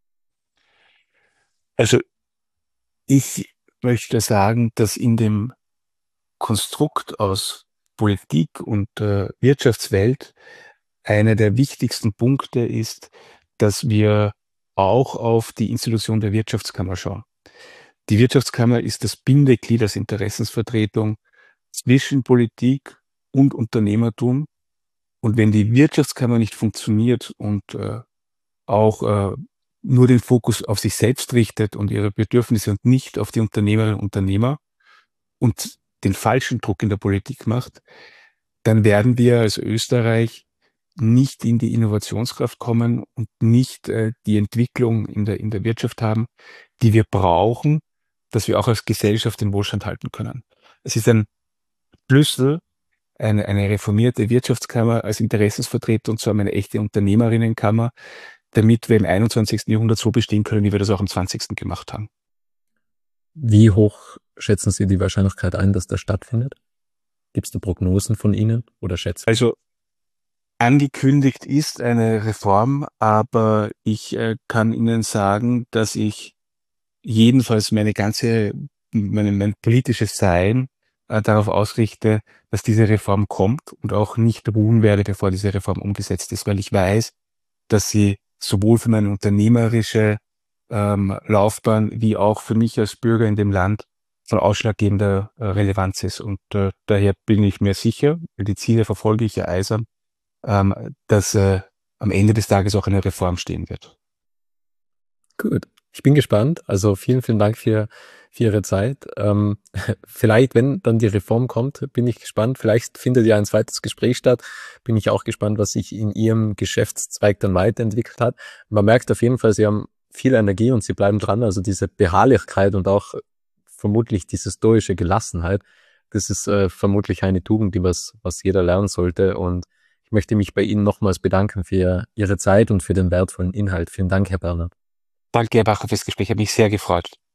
Also ich möchte sagen, dass in dem Konstrukt aus Politik und äh, Wirtschaftswelt einer der wichtigsten Punkte ist, dass wir auch auf die Institution der Wirtschaftskammer schauen. Die Wirtschaftskammer ist das Bindeglied als Interessensvertretung zwischen Politik und Unternehmertum. Und wenn die Wirtschaftskammer nicht funktioniert und äh, auch äh, nur den Fokus auf sich selbst richtet und ihre Bedürfnisse und nicht auf die Unternehmerinnen und Unternehmer und den falschen Druck in der Politik macht, dann werden wir als Österreich nicht in die Innovationskraft kommen und nicht äh, die Entwicklung in der, in der Wirtschaft haben, die wir brauchen, dass wir auch als Gesellschaft den Wohlstand halten können. Es ist ein Schlüssel, eine, eine reformierte Wirtschaftskammer als Interessensvertretung zu haben, eine echte Unternehmerinnenkammer, damit wir im einundzwanzigsten. Jahrhundert so bestehen können, wie wir das auch im zwanzigsten gemacht haben. Wie hoch schätzen Sie die Wahrscheinlichkeit ein, dass das stattfindet? Gibt es da Prognosen von Ihnen oder Schätzungen? Also angekündigt ist eine Reform, aber ich äh, kann Ihnen sagen, dass ich jedenfalls meine ganze, mein, mein politisches Sein äh, darauf ausrichte, dass diese Reform kommt und auch nicht ruhen werde, bevor diese Reform umgesetzt ist, weil ich weiß, dass sie sowohl für meine unternehmerische ähm, Laufbahn wie auch für mich als Bürger in dem Land von ausschlaggebender äh, Relevanz ist. Und äh, daher bin ich mir sicher, weil die Ziele verfolge ich ja eisern, ähm, dass äh, am Ende des Tages auch eine Reform stehen wird. Gut, ich bin gespannt. Also vielen, vielen Dank für, für Ihre Zeit. Ähm, vielleicht, wenn dann die Reform kommt, bin ich gespannt. Vielleicht findet ja ein zweites Gespräch statt. Bin ich auch gespannt, was sich in Ihrem Geschäftszweig dann weiterentwickelt hat. Man merkt auf jeden Fall, Sie haben viel Energie und Sie bleiben dran. Also diese Beharrlichkeit und auch vermutlich diese stoische Gelassenheit, das ist äh, vermutlich eine Tugend, die was, was jeder lernen sollte. Und ich möchte mich bei Ihnen nochmals bedanken für Ihre Zeit und für den wertvollen Inhalt. Vielen Dank, Herr Bernhard. Danke, Herr Bacher, fürs Gespräch. Hat mich sehr gefreut.